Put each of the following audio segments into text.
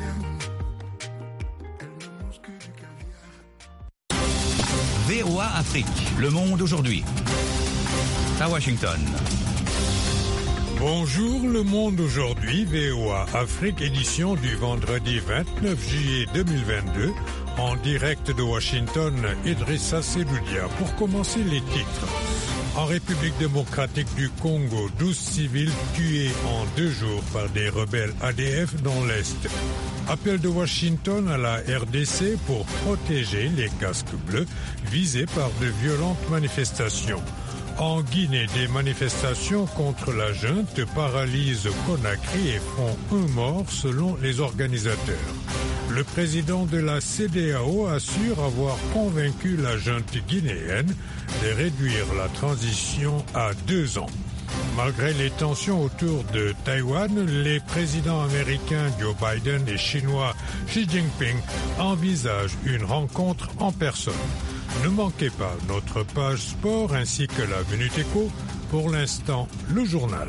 VOA Afrique, le monde aujourd'hui. À Washington. Bonjour, le monde aujourd'hui, VOA Afrique, édition du vendredi 29 juillet 2022. En direct de Washington, Idrissa Seloudia. Pour commencer les titres. En République démocratique du Congo, 12 civils tués en 2 jours par des rebelles ADF dans l'Est. Appel de Washington à la RDC pour protéger les casques bleus visés par de violentes manifestations. En Guinée, des manifestations contre la junte paralysent Conakry et font 1 mort selon les organisateurs. Le président de la CEDEAO assure avoir convaincu la junte guinéenne de réduire la transition à 2 ans. Malgré les tensions autour de Taïwan, les présidents américains Joe Biden et chinois Xi Jinping envisagent une rencontre en personne. Ne manquez pas notre page sport ainsi que la Minute Éco. Pour l'instant, le journal.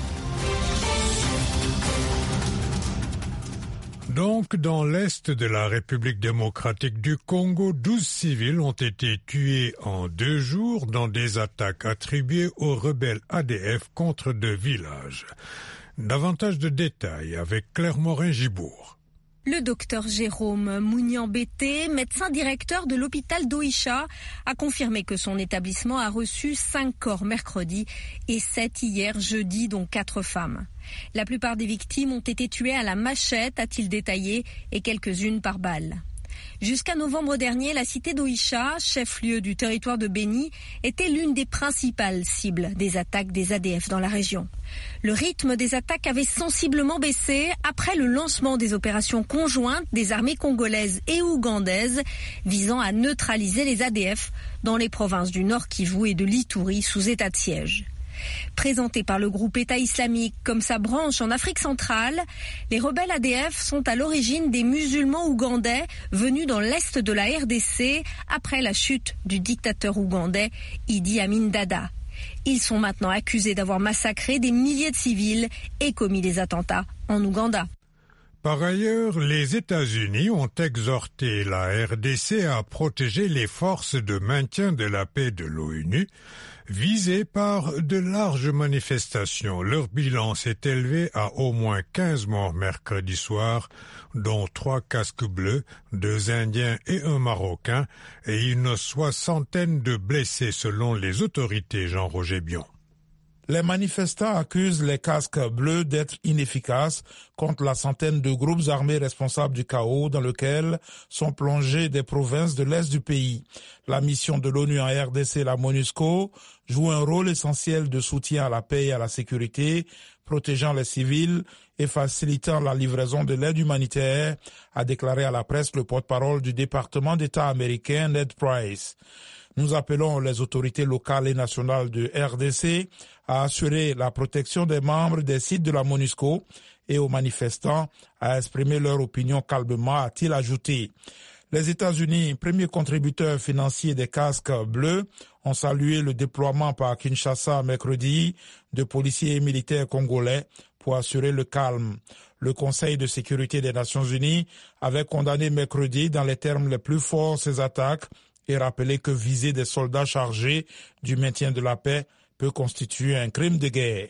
Donc, dans l'est de la République démocratique du Congo, 12 civils ont été tués en 2 jours dans des attaques attribuées aux rebelles ADF contre 2 villages. Davantage de détails avec Claire Morin-Gibourg. Le docteur Jérôme Mouniambété, médecin directeur de l'hôpital d'Oïcha, a confirmé que son établissement a reçu 5 corps mercredi et 7 hier jeudi, dont 4 femmes. La plupart des victimes ont été tuées à la machette, a-t-il détaillé, et quelques-unes par balle. Jusqu'à novembre dernier, la cité d'Oïcha, chef-lieu du territoire de Béni, était l'une des principales cibles des attaques des ADF dans la région. Le rythme des attaques avait sensiblement baissé après le lancement des opérations conjointes des armées congolaises et ougandaises visant à neutraliser les ADF dans les provinces du Nord Kivu et de l'Ituri sous état de siège. Présentés par le groupe État islamique comme sa branche en Afrique centrale, les rebelles ADF sont à l'origine des musulmans ougandais venus dans l'est de la RDC après la chute du dictateur ougandais Idi Amin Dada. Ils sont maintenant accusés d'avoir massacré des milliers de civils et commis des attentats en Ouganda. Par ailleurs, les États-Unis ont exhorté la RDC à protéger les forces de maintien de la paix de l'ONU, visées par de larges manifestations. Leur bilan s'est élevé à au moins 15 morts mercredi soir, dont 3 casques bleus, 2 Indiens et 1 Marocain, et une 60aine de blessés selon les autorités, Jean-Roger Bion. Les manifestants accusent les casques bleus d'être inefficaces contre la centaine de groupes armés responsables du chaos dans lequel sont plongées des provinces de l'est du pays. La mission de l'ONU en RDC, la MONUSCO, joue un rôle essentiel de soutien à la paix et à la sécurité, protégeant les civils et facilitant la livraison de l'aide humanitaire, a déclaré à la presse le porte-parole du département d'État américain Ned Price. Nous appelons les autorités locales et nationales de RDC à assurer la protection des membres des sites de la MONUSCO et aux manifestants à exprimer leur opinion calmement, a-t-il ajouté. Les États-Unis, premier contributeur financier des casques bleus, ont salué le déploiement par Kinshasa mercredi de policiers et militaires congolais pour assurer le calme. Le Conseil de sécurité des Nations Unies avait condamné mercredi dans les termes les plus forts ces attaques et rappelé que viser des soldats chargés du maintien de la paix peut constituer un crime de guerre.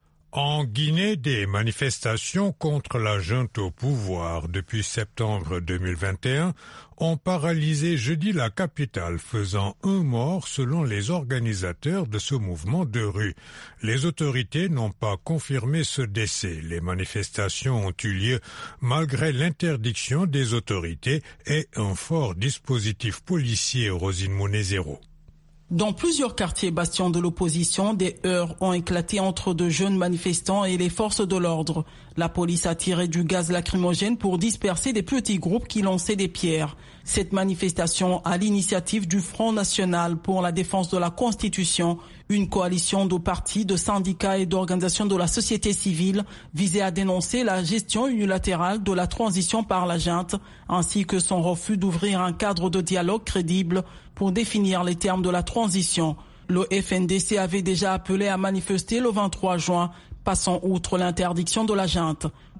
En Guinée, des manifestations contre la junte au pouvoir depuis septembre 2021 ont paralysé jeudi la capitale, faisant 1 mort selon les organisateurs de ce mouvement de rue. Les autorités n'ont pas confirmé ce décès. Les manifestations ont eu lieu malgré l'interdiction des autorités et un fort dispositif policier, Rosine Monezero. Dans plusieurs quartiers bastions de l'opposition, des heurts ont éclaté entre de jeunes manifestants et les forces de l'ordre. La police a tiré du gaz lacrymogène pour disperser des petits groupes qui lançaient des pierres. Cette manifestation à l'initiative du Front National pour la défense de la Constitution, une coalition de partis, de syndicats et d'organisations de la société civile visait à dénoncer la gestion unilatérale de la transition par la junte, ainsi que son refus d'ouvrir un cadre de dialogue crédible pour définir les termes de la transition. Le FNDC avait déjà appelé à manifester le 23 juin, passant outre l'interdiction de la junte.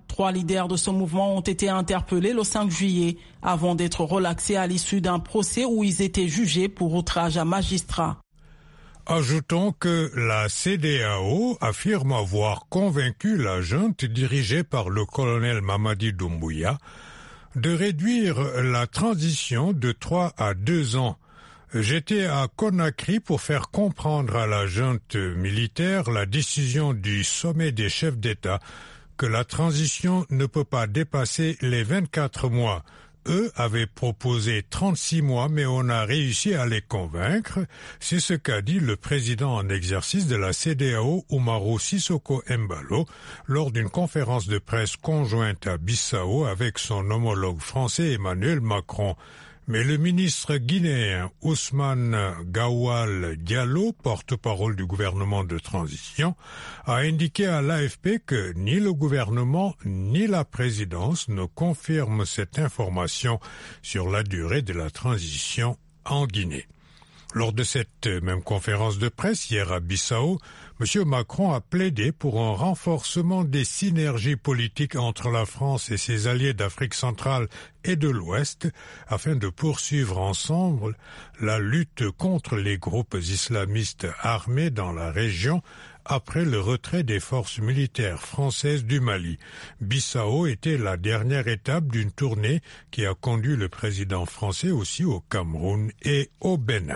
3 leaders de ce mouvement ont été interpellés le 5 juillet avant d'être relaxés à l'issue d'un procès où ils étaient jugés pour outrage à magistrat. Ajoutons que la CEDEAO affirme avoir convaincu la junte dirigée par le colonel Mamadi Doumbouya de réduire la transition de 3 à 2 ans. J'étais à Conakry pour faire comprendre à la junte militaire la décision du sommet des chefs d'État que la transition ne peut pas dépasser les 24 mois. Eux avaient proposé 36 mois, mais on a réussi à les convaincre. C'est ce qu'a dit le président en exercice de la CEDEAO, Umaro Sissoko Embalo, lors d'une conférence de presse conjointe à Bissau avec son homologue français Emmanuel Macron. Mais le ministre guinéen Ousmane Gawal Diallo, porte-parole du gouvernement de transition, a indiqué à l'AFP que ni le gouvernement ni la présidence ne confirment cette information sur la durée de la transition en Guinée. Lors de cette même conférence de presse hier à Bissau, M. Macron a plaidé pour un renforcement des synergies politiques entre la France et ses alliés d'Afrique centrale et de l'Ouest afin de poursuivre ensemble la lutte contre les groupes islamistes armés dans la région après le retrait des forces militaires françaises du Mali. Bissau était la dernière étape d'une tournée qui a conduit le président français aussi au Cameroun et au Bénin.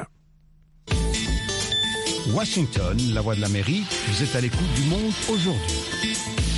Washington, la voix de l'Amérique, vous êtes à l'écoute du monde aujourd'hui.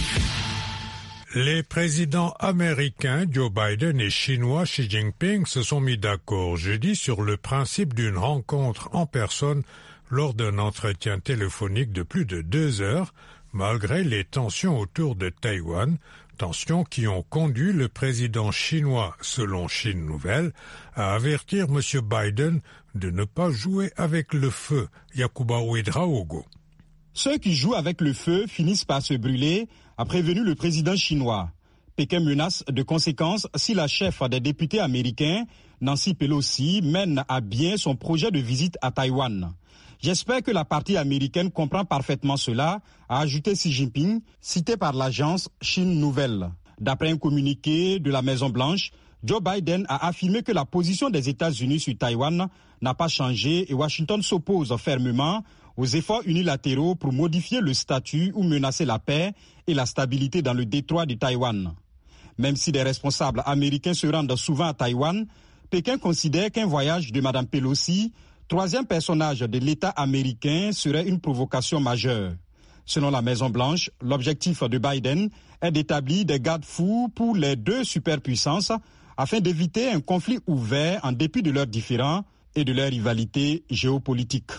Les présidents américains Joe Biden et chinois Xi Jinping se sont mis d'accord jeudi sur le principe d'une rencontre en personne lors d'un entretien téléphonique de plus de 2 heures, malgré les tensions autour de Taïwan, tensions qui ont conduit le président chinois, selon Chine Nouvelle, à avertir M. Biden de ne pas jouer avec le feu. Yacouba Ouedraogo. Ceux qui jouent avec le feu finissent par se brûler, a prévenu le président chinois. Pékin menace de conséquences si la chef des députés américains, Nancy Pelosi, mène à bien son projet de visite à Taïwan. J'espère que la partie américaine comprend parfaitement cela, a ajouté Xi Jinping, cité par l'agence Chine Nouvelle. D'après un communiqué de la Maison-Blanche, Joe Biden a affirmé que la position des États-Unis sur Taïwan n'a pas changé et Washington s'oppose fermement aux efforts unilatéraux pour modifier le statut ou menacer la paix et la stabilité dans le détroit de Taïwan. Même si des responsables américains se rendent souvent à Taïwan, Pékin considère qu'un voyage de Mme Pelosi, 3e personnage de l'État américain, serait une provocation majeure. Selon la Maison-Blanche, l'objectif de Biden est d'établir des garde-fous pour les 2 superpuissances afin d'éviter un conflit ouvert en dépit de leurs différends et de leur rivalité géopolitique.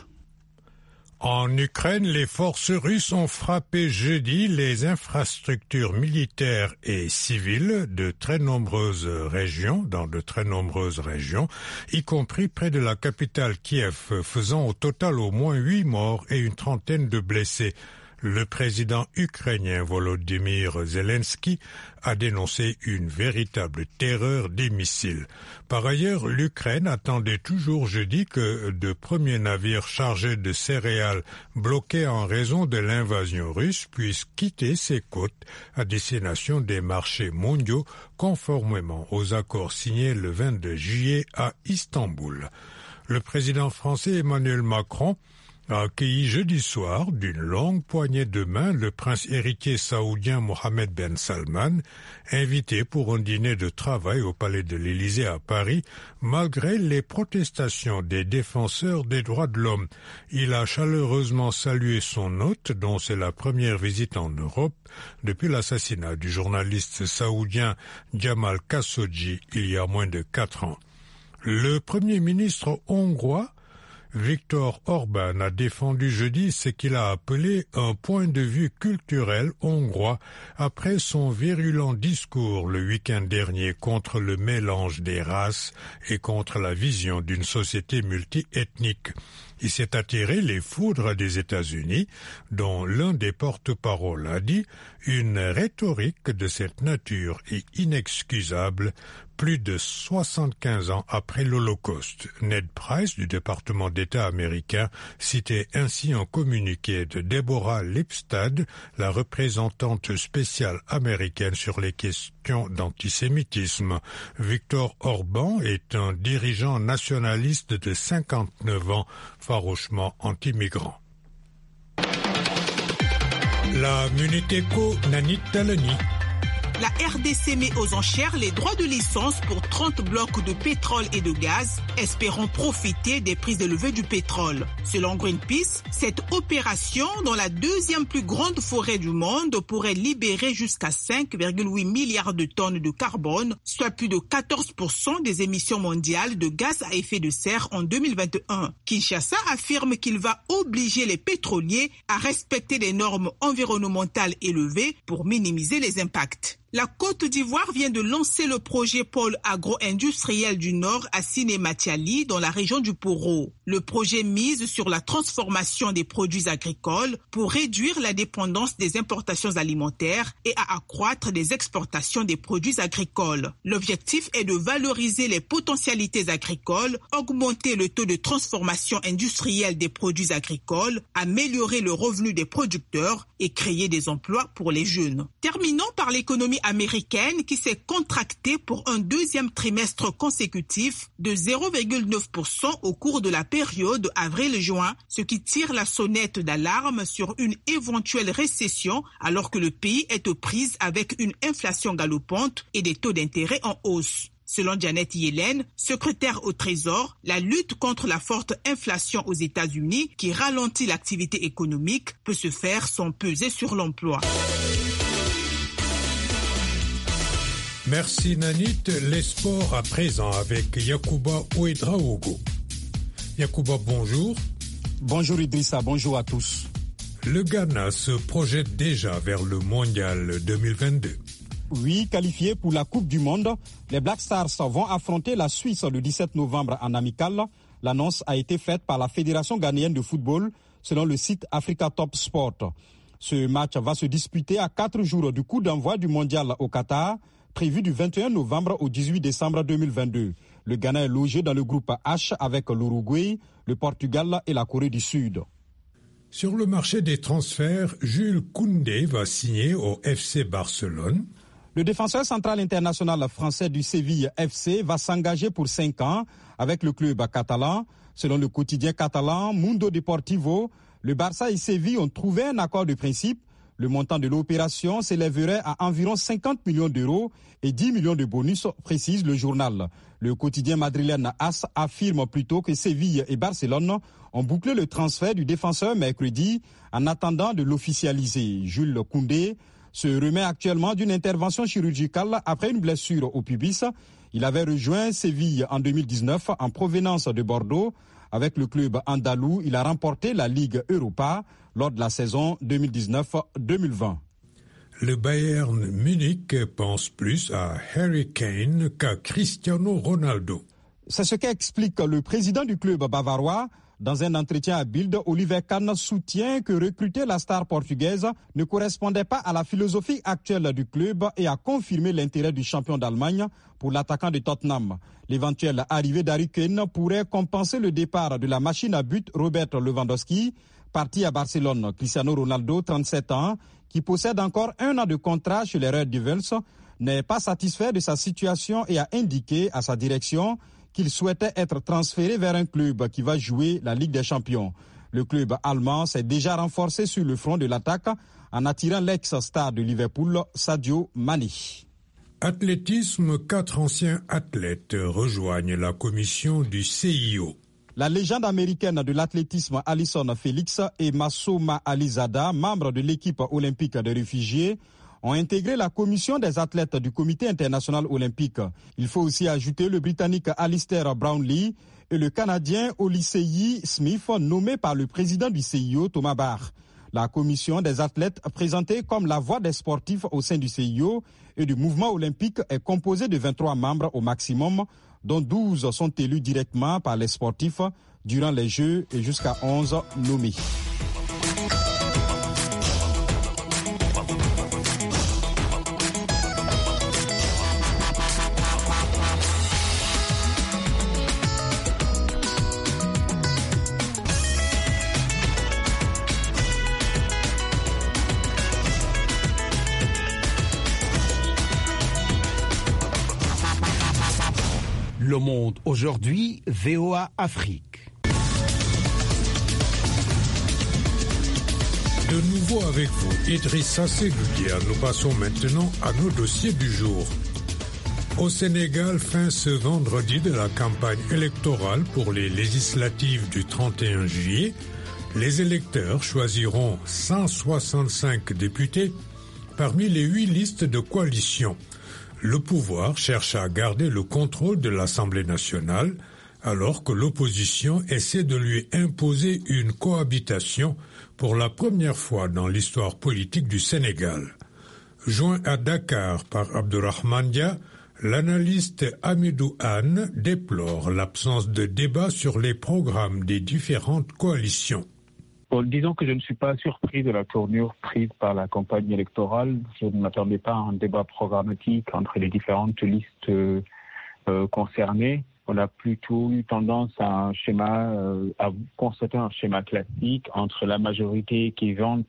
En Ukraine, les forces russes ont frappé jeudi les infrastructures militaires et civiles dans de très nombreuses régions, y compris près de la capitale Kiev, faisant au total au moins 8 morts et une trentaine de blessés. Le président ukrainien Volodymyr Zelensky a dénoncé une véritable terreur des missiles. Par ailleurs, l'Ukraine attendait toujours jeudi que de premiers navires chargés de céréales bloqués en raison de l'invasion russe puissent quitter ses côtes à destination des marchés mondiaux conformément aux accords signés le 22 juillet à Istanbul. Le président français Emmanuel Macron a accueilli jeudi soir d'une longue poignée de main le prince héritier saoudien Mohammed Ben Salman, invité pour un dîner de travail au palais de l'Élysée à Paris, malgré les protestations des défenseurs des droits de l'homme. Il a chaleureusement salué son hôte, dont c'est la première visite en Europe depuis l'assassinat du journaliste saoudien Jamal Khashoggi il y a moins de 4 ans. Le premier ministre hongrois Viktor Orban a défendu jeudi ce qu'il a appelé un point de vue culturel hongrois après son virulent discours le week-end dernier contre le mélange des races et contre la vision d'une société multiethnique. Il s'est attiré les foudres des États-Unis, dont l'un des porte-paroles a dit « Une rhétorique de cette nature est inexcusable plus de 75 ans après l'Holocauste ». Ned Price du département d'État américain citait ainsi un communiqué de Deborah Lipstadt, la représentante spéciale américaine sur les questions d'antisémitisme. Victor Orban est un dirigeant nationaliste de 59 ans, farouchement anti-migrant. La Muneteco Nanit Talani. La RDC met aux enchères les droits de licence pour 30 blocs de pétrole et de gaz, espérant profiter des prix élevés du pétrole. Selon Greenpeace, cette opération, dans la deuxième plus grande forêt du monde, pourrait libérer jusqu'à 5,8 milliards de tonnes de carbone, soit plus de 14% des émissions mondiales de gaz à effet de serre en 2021. Kinshasa affirme qu'il va obliger les pétroliers à respecter des normes environnementales élevées pour minimiser les impacts. La Côte d'Ivoire vient de lancer le projet pôle agro-industriel du Nord à Siné-Matiali dans la région du Poro. Le projet mise sur la transformation des produits agricoles pour réduire la dépendance des importations alimentaires et à accroître les exportations des produits agricoles. L'objectif est de valoriser les potentialités agricoles, augmenter le taux de transformation industrielle des produits agricoles, améliorer le revenu des producteurs et créer des emplois pour les jeunes. Terminons par l'économie américaine qui s'est contractée pour un deuxième trimestre consécutif de 0,9% au cours de la période avril-juin, ce qui tire la sonnette d'alarme sur une éventuelle récession alors que le pays est aux prises avec une inflation galopante et des taux d'intérêt en hausse. Selon Janet Yellen, secrétaire au Trésor, la lutte contre la forte inflation aux États-Unis, qui ralentit l'activité économique, peut se faire sans peser sur l'emploi. Merci Nanit. Les sports à présent avec Yacouba Ouedraogo. Yacouba, bonjour. Bonjour Idrissa, bonjour à tous. Le Ghana se projette déjà vers le mondial 2022. Oui, qualifiés pour la Coupe du Monde, les Black Stars vont affronter la Suisse le 17 novembre en amical. L'annonce a été faite par la Fédération ghanéenne de football selon le site Africa Top Sport. Ce match va se disputer à 4 jours du coup d'envoi du mondial au Qatar, prévu du 21 novembre au 18 décembre 2022. Le Ghana est logé dans le groupe H avec l'Uruguay, le Portugal et la Corée du Sud. Sur le marché des transferts, Jules Koundé va signer au FC Barcelone. Le défenseur central international français du Séville FC va s'engager pour 5 ans avec le club catalan. Selon le quotidien catalan Mundo Deportivo, le Barça et Séville ont trouvé un accord de principe. Le montant de l'opération s'élèverait à environ 50 millions d'euros et 10 millions de bonus, précise le journal. Le quotidien madrilène AS affirme plutôt que Séville et Barcelone ont bouclé le transfert du défenseur mercredi en attendant de l'officialiser. Jules Koundé se remet actuellement d'une intervention chirurgicale après une blessure au pubis. Il avait rejoint Séville en 2019 en provenance de Bordeaux. Avec le club andalou, il a remporté la Ligue Europa lors de la saison 2019-2020. Le Bayern Munich pense plus à Harry Kane qu'à Cristiano Ronaldo. C'est ce qu'explique le président du club bavarois. Dans un entretien à Bild, Oliver Kahn soutient que recruter la star portugaise ne correspondait pas à la philosophie actuelle du club et a confirmé l'intérêt du champion d'Allemagne pour l'attaquant de Tottenham. L'éventuelle arrivée d'Harry Kane pourrait compenser le départ de la machine à but Robert Lewandowski, parti à Barcelone. Cristiano Ronaldo, 37 ans, qui possède encore 1 an de contrat chez les Red Devils, n'est pas satisfait de sa situation et a indiqué à sa direction qu'il souhaitait être transféré vers un club qui va jouer la Ligue des Champions. Le club allemand s'est déjà renforcé sur le front de l'attaque en attirant l'ex-star de Liverpool, Sadio Mané. Athlétisme, 4 anciens athlètes rejoignent la commission du CIO. La légende américaine de l'athlétisme Allyson Felix et Massouma Alizada, membres de l'équipe olympique des réfugiés, ont intégré la commission des athlètes du Comité international olympique. Il faut aussi ajouter le Britannique Alistair Brownlee et le Canadien Olisseyi Smith, nommé par le président du CIO, Thomas Bach. La commission des athlètes, présentée comme la voix des sportifs au sein du CIO et du mouvement olympique, est composée de 23 membres au maximum, dont 12 sont élus directement par les sportifs durant les Jeux et jusqu'à 11 nommés. Le Monde aujourd'hui, VOA Afrique. De nouveau avec vous, Idrissa Seloudia. Nous passons maintenant à nos dossiers du jour. Au Sénégal, fin ce vendredi de la campagne électorale pour les législatives du 31 juillet, les électeurs choisiront 165 députés parmi les 8 listes de coalition. Le pouvoir cherche à garder le contrôle de l'Assemblée nationale alors que l'opposition essaie de lui imposer une cohabitation pour la première fois dans l'histoire politique du Sénégal. Joint à Dakar par Abdourahmane Dia, l'analyste Hamidou Anne déplore l'absence de débat sur les programmes des différentes coalitions. Bon, disons que je ne suis pas surpris de la tournure prise par la campagne électorale. Je ne m'attendais pas à un débat programmatique entre les différentes listes concernées. On a plutôt eu tendance à constater un schéma classique entre la majorité qui vante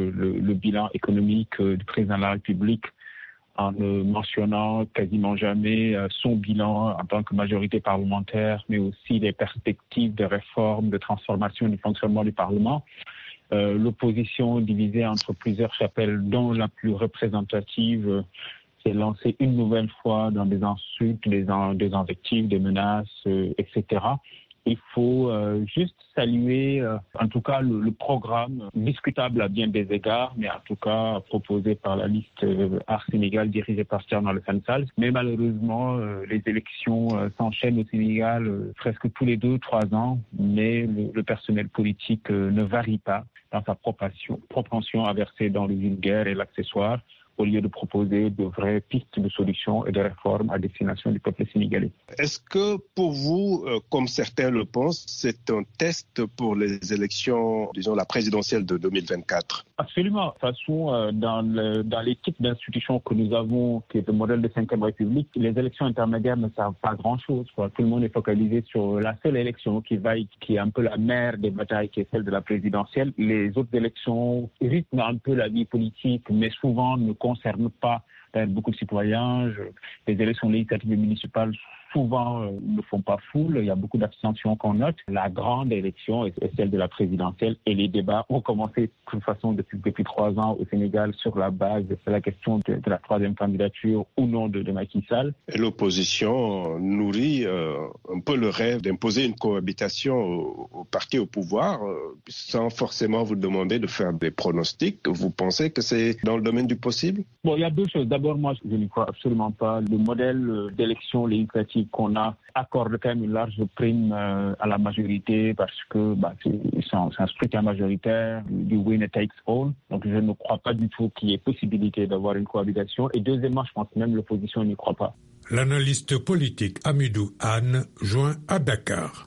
le bilan économique du président de la République en ne mentionnant quasiment jamais son bilan en tant que majorité parlementaire, mais aussi les perspectives de réforme, de transformation du fonctionnement du Parlement. L'opposition divisée entre plusieurs chapelles, dont la plus représentative s'est lancée une nouvelle fois dans des insultes, des invectives, des menaces, etc. Il faut juste saluer, en tout cas, le programme discutable à bien des égards, mais en tout cas proposé par la liste Art Sénégal dirigée par Thierno Alassane Sall. Mais malheureusement, les élections s'enchaînent au Sénégal presque tous les 2-3 ans, mais le personnel politique ne varie pas dans sa propension à verser dans le vulgaire et l'accessoire, au lieu de proposer de vraies pistes de solutions et de réformes à destination du peuple sénégalais. Est-ce que pour vous, comme certains le pensent, c'est un test pour les élections, disons la présidentielle de 2024 ? Absolument. De toute façon, dans les types d'institutions que nous avons, qui est le modèle de 5e République, les élections intermédiaires ne servent pas à grand-chose. Tout le monde est focalisé sur la seule élection qui est un peu la mère des batailles, qui est celle de la présidentielle. Les autres élections rythment un peu la vie politique, mais souvent ne concernent pas beaucoup de citoyens. Les élections législatives et municipales souvent ne font pas foule. Il y a beaucoup d'abstention qu'on note. La grande élection est celle de la présidentielle et les débats ont commencé de toute façon depuis 3 ans au Sénégal sur la base de la question de la 3e candidature ou non de Macky Sall. Et l'opposition nourrit un peu le rêve d'imposer une cohabitation au parti au pouvoir sans forcément vous demander de faire des pronostics. Vous pensez que c'est dans le domaine du possible ? Bon, il y a 2 choses. D'abord, moi, je n'y crois absolument pas. Le modèle d'élection législative qu'on a accorde quand même une large prime à la majorité parce que c'est un scrutin majoritaire, du winner takes all. Donc je ne crois pas du tout qu'il y ait possibilité d'avoir une cohabitation. Et deuxièmement, je pense que même l'opposition n'y croit pas. L'analyste politique Hamidou Anne, joint à Dakar.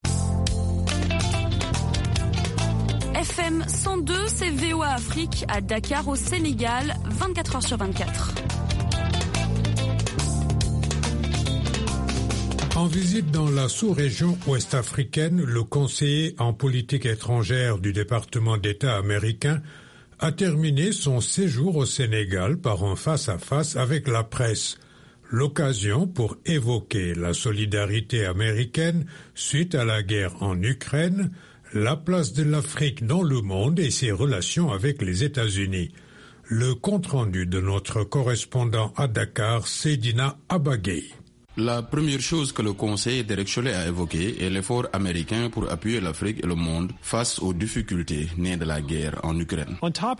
FM 102, c'est VOA Afrique à Dakar au Sénégal, 24 heures sur 24. En visite dans la sous-région ouest-africaine, le conseiller en politique étrangère du département d'État américain a terminé son séjour au Sénégal par un face-à-face avec la presse. L'occasion pour évoquer la solidarité américaine suite à la guerre en Ukraine, la place de l'Afrique dans le monde et ses relations avec les États-Unis. Le compte-rendu de notre correspondant à Dakar, Seydina Abagay. La première chose que le Conseil Derek Chollet a évoquée est l'effort américain pour appuyer l'Afrique et le monde face aux difficultés nées de la guerre en Ukraine.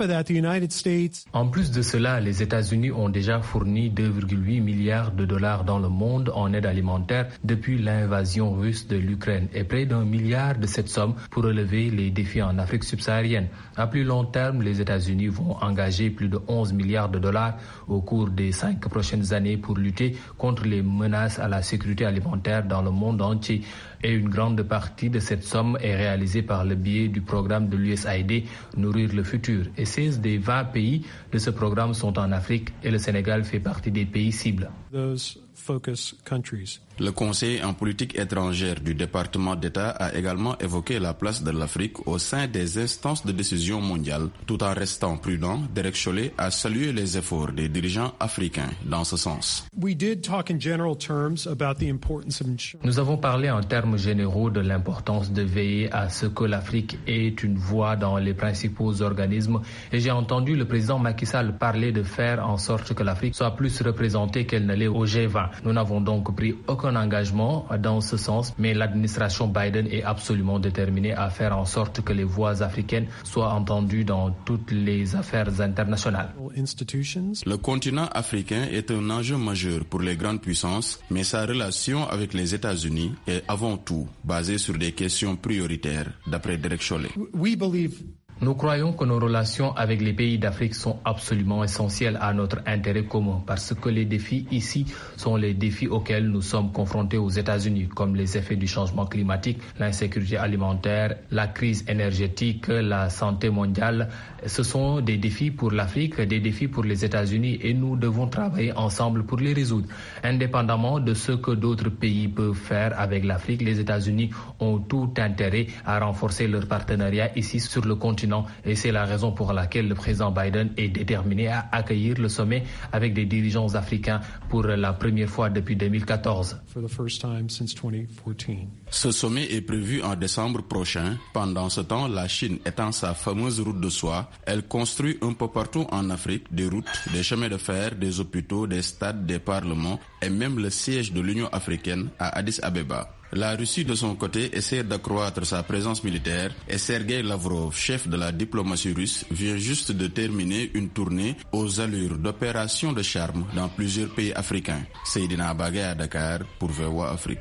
En plus de cela, les États-Unis ont déjà fourni 2,8 milliards de dollars dans le monde en aide alimentaire depuis l'invasion russe de l'Ukraine et près d'1 milliard de cette somme pour relever les défis en Afrique subsaharienne. À plus long terme, les États-Unis vont engager plus de 11 milliards de dollars au cours des 5 prochaines années pour lutter contre les menaces à la sécurité alimentaire dans le monde entier. Et une grande partie de cette somme est réalisée par le biais du programme de l'USAID Nourrir le futur. Et 16 des 20 pays de ce programme sont en Afrique et le Sénégal fait partie des pays cibles. Le Conseil en politique étrangère du département d'État a également évoqué la place de l'Afrique au sein des instances de décision mondiale. Tout en restant prudent, Derek Chollet a salué les efforts des dirigeants africains dans ce sens. Nous avons parlé en termes généraux de l'importance de veiller à ce que l'Afrique ait une voix dans les principaux organismes et j'ai entendu le président Macky Sall parler de faire en sorte que l'Afrique soit plus représentée qu'elle ne l'est au G20. Nous n'avons donc pris aucun engagement dans ce sens, mais l'administration Biden est absolument déterminée à faire en sorte que les voix africaines soient entendues dans toutes les affaires internationales. Le continent africain est un enjeu majeur pour les grandes puissances, mais sa relation avec les États-Unis est avant tout basée sur des questions prioritaires, d'après Derek Chollet. Nous croyons que nos relations avec les pays d'Afrique sont absolument essentielles à notre intérêt commun parce que les défis ici sont les défis auxquels nous sommes confrontés aux États-Unis, comme les effets du changement climatique, l'insécurité alimentaire, la crise énergétique, la santé mondiale. Ce sont des défis pour l'Afrique, des défis pour les États-Unis et nous devons travailler ensemble pour les résoudre. Indépendamment de ce que d'autres pays peuvent faire avec l'Afrique, les États-Unis ont tout intérêt à renforcer leur partenariat ici sur le continent. Et c'est la raison pour laquelle le président Biden est déterminé à accueillir le sommet avec des dirigeants africains pour la première fois depuis 2014. Ce sommet est prévu en décembre prochain. Pendant ce temps, la Chine étend sa fameuse route de soie. Elle construit un peu partout en Afrique des routes, des chemins de fer, des hôpitaux, des stades, des parlements et même le siège de l'Union africaine à Addis Abeba. La Russie, de son côté, essaie d'accroître sa présence militaire et Sergei Lavrov, chef de la diplomatie russe, vient juste de terminer une tournée aux allures d'opérations de charme dans plusieurs pays africains. Seydina Bagay à Dakar pour VOA Afrique.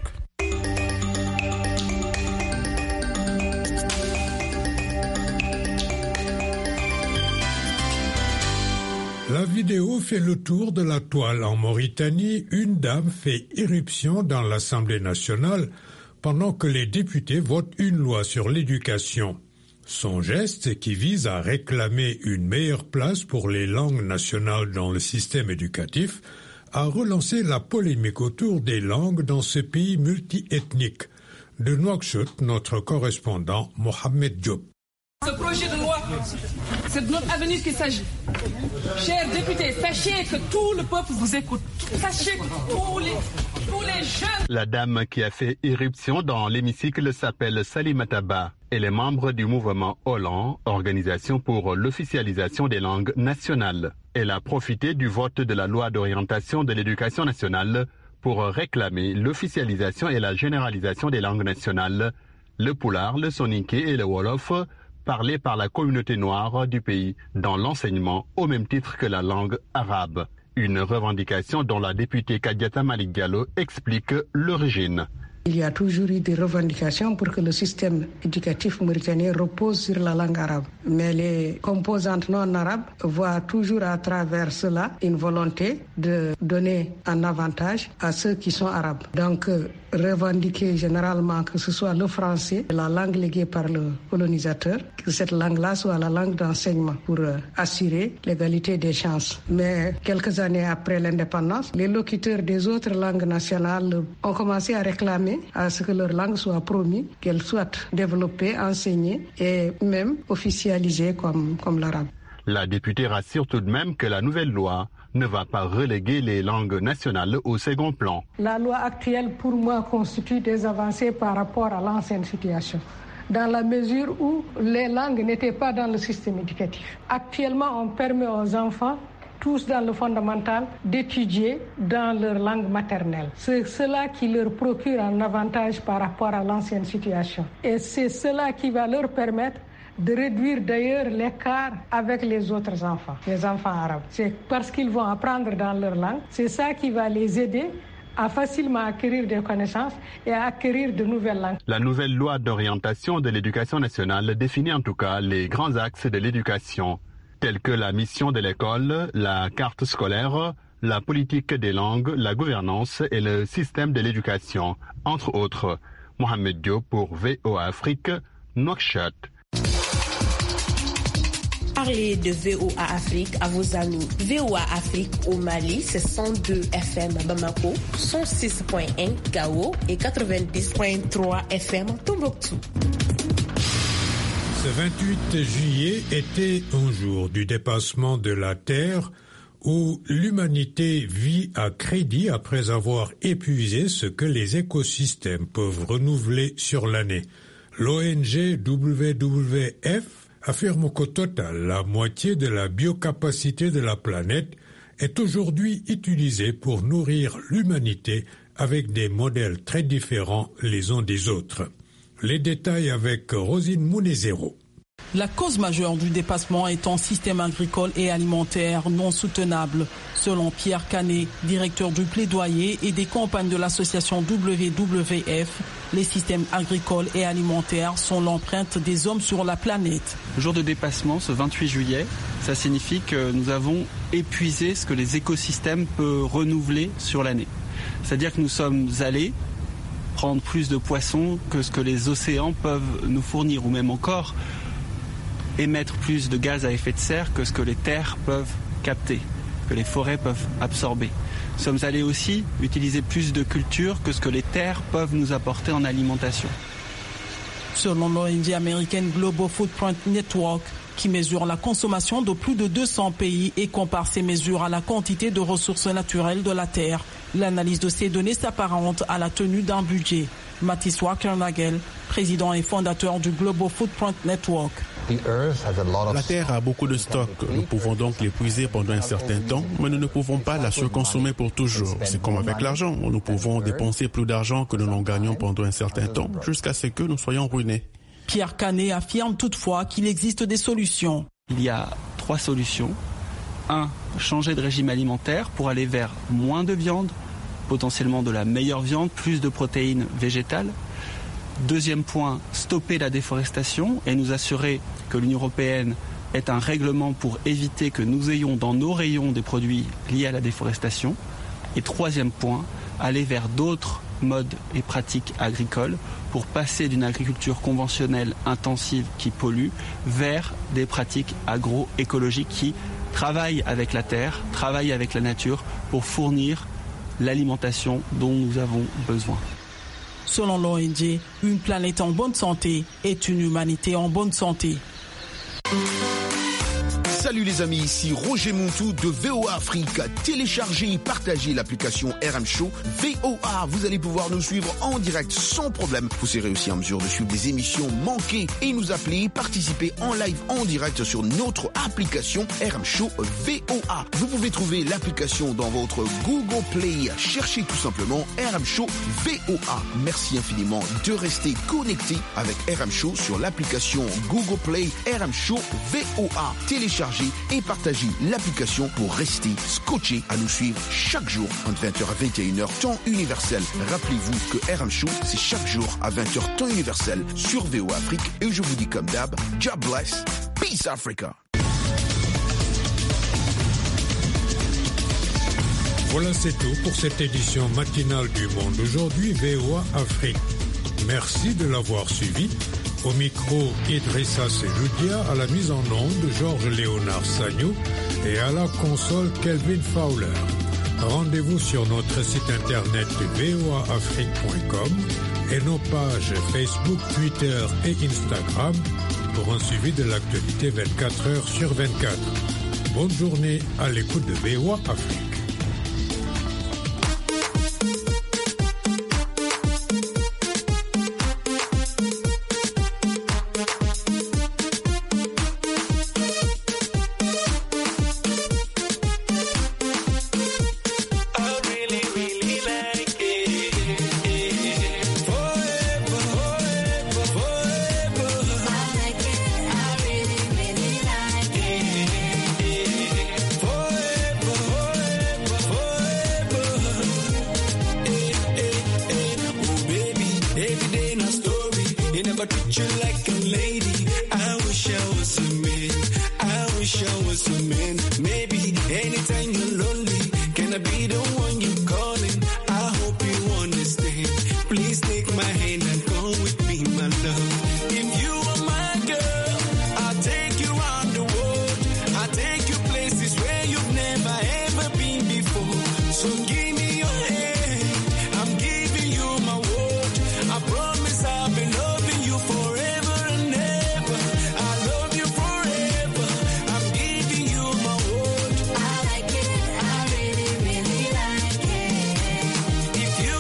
La vidéo fait le tour de la toile en Mauritanie. Une dame fait irruption dans l'Assemblée nationale pendant que les députés votent une loi sur l'éducation. Son geste, qui vise à réclamer une meilleure place pour les langues nationales dans le système éducatif, a relancé la polémique autour des langues dans ce pays multiethnique. De Nouakchott, notre correspondant Mohamed Diop. Ce projet de loi, c'est de notre avenir qu'il s'agit. Chers députés, sachez que tout le peuple vous écoute. Sachez que tous les jeunes... La dame qui a fait irruption dans l'hémicycle s'appelle Salimata Ba. Elle est membre du mouvement Hollande, organisation pour l'officialisation des langues nationales. Elle a profité du vote de la loi d'orientation de l'éducation nationale pour réclamer l'officialisation et la généralisation des langues nationales, le Pulaar, le Soninké et le Wolof, parlé par la communauté noire du pays dans l'enseignement au même titre que la langue arabe. Une revendication dont la députée Kadiata Malik Diallo explique l'origine. Il y a toujours eu des revendications pour que le système éducatif mauritanien repose sur la langue arabe. Mais les composantes non arabes voient toujours à travers cela une volonté de donner un avantage à ceux qui sont arabes. Donc, revendiquer généralement que ce soit le français, la langue léguée par le colonisateur, que cette langue-là soit la langue d'enseignement pour assurer l'égalité des chances. Mais quelques années après l'indépendance, les locuteurs des autres langues nationales ont commencé à réclamer à ce que leur langue soit promise, qu'elle soit développée, enseignée et même officialisée comme l'arabe. La députée rassure tout de même que la nouvelle loi ne va pas reléguer les langues nationales au second plan. La loi actuelle, pour moi, constitue des avancées par rapport à l'ancienne situation, dans la mesure où les langues n'étaient pas dans le système éducatif. Actuellement, on permet aux enfants tous dans le fondamental, d'étudier dans leur langue maternelle. C'est cela qui leur procure un avantage par rapport à l'ancienne situation. Et c'est cela qui va leur permettre de réduire d'ailleurs l'écart avec les autres enfants, les enfants arabes. C'est parce qu'ils vont apprendre dans leur langue, c'est ça qui va les aider à facilement acquérir des connaissances et à acquérir de nouvelles langues. La nouvelle loi d'orientation de l'éducation nationale définit en tout cas les grands axes de l'éducation, tels que la mission de l'école, la carte scolaire, la politique des langues, la gouvernance et le système de l'éducation, entre autres. Mohamed Diop pour VOA Afrique, Nouakchott. Parlez de VOA Afrique à vos amis. VOA Afrique au Mali, c'est 102 FM Bamako, 106.1 Gao et 90.3 FM Tombouctou. Ce 28 juillet était un jour du dépassement de la Terre où l'humanité vit à crédit après avoir épuisé ce que les écosystèmes peuvent renouveler sur l'année. L'ONG WWF affirme qu'au total, la moitié de la biocapacité de la planète est aujourd'hui utilisée pour nourrir l'humanité avec des modèles très différents les uns des autres. Les détails avec Rosine Mounezero. La cause majeure du dépassement est un système agricole et alimentaire non soutenable. Selon Pierre Canet, directeur du plaidoyer et des campagnes de l'association WWF, les systèmes agricoles et alimentaires sont l'empreinte des hommes sur la planète. Le jour de dépassement, ce 28 juillet, ça signifie que nous avons épuisé ce que les écosystèmes peuvent renouveler sur l'année. C'est-à-dire que nous sommes allés prendre plus de poissons que ce que les océans peuvent nous fournir, ou même encore émettre plus de gaz à effet de serre que ce que les terres peuvent capter, que les forêts peuvent absorber. Nous sommes allés aussi utiliser plus de cultures que ce que les terres peuvent nous apporter en alimentation. Selon l'ONG américaine Global Footprint Network, qui mesure la consommation de plus de 200 pays et compare ces mesures à la quantité de ressources naturelles de la Terre, l'analyse de ces données s'apparente à la tenue d'un budget. Mathis Walker-Nagel, président et fondateur du Global Footprint Network. La Terre a beaucoup de stocks. Nous pouvons donc l'épuiser pendant un certain temps, mais nous ne pouvons pas la surconsommer pour toujours. C'est comme avec l'argent. Nous pouvons dépenser plus d'argent que nous n'en gagnons pendant un certain temps, jusqu'à ce que nous soyons ruinés. Pierre Canet affirme toutefois qu'il existe des solutions. Il y a 3 solutions. 1. Changer de régime alimentaire pour aller vers moins de viande, potentiellement de la meilleure viande, plus de protéines végétales. Deuxième point, stopper la déforestation et nous assurer que l'Union européenne ait un règlement pour éviter que nous ayons dans nos rayons des produits liés à la déforestation. Et troisième point, aller vers d'autres modes et pratiques agricoles pour passer d'une agriculture conventionnelle intensive qui pollue vers des pratiques agroécologiques qui travaillent avec la terre, travaillent avec la nature pour fournir l'alimentation dont nous avons besoin. Selon l'ONG, une planète en bonne santé est une humanité en bonne santé. Salut les amis, ici Roger Montou de VOA Afrique. Téléchargez et partagez l'application RM Show VOA. Vous allez pouvoir nous suivre en direct sans problème. Vous serez aussi en mesure de suivre des émissions manquées et nous appeler, participer en live en direct sur notre application RM Show VOA. Vous pouvez trouver l'application dans votre Google Play. Cherchez tout simplement RM Show VOA. Merci infiniment de rester connecté avec RM Show sur l'application Google Play RM Show VOA. Téléchargez et partagez l'application pour rester scotché à nous suivre chaque jour entre 20h à 21h temps universel. Rappelez-vous que RM Show, c'est chaque jour à 20h temps universel sur VOA Afrique. Et je vous dis comme d'hab, God bless, peace Africa. Voilà, c'est tout pour cette édition matinale du Monde Aujourd'hui VOA Afrique. Merci de l'avoir suivi. Au micro, Idrissa Seloudia, à la mise en onde, Georges-Léonard Sagnou et à la console, Kelvin Fowler. Rendez-vous sur notre site internet voaafrique.com et nos pages Facebook, Twitter et Instagram pour un suivi de l'actualité 24 heures sur 24. Bonne journée à l'écoute de VOA Afrique. treat you like a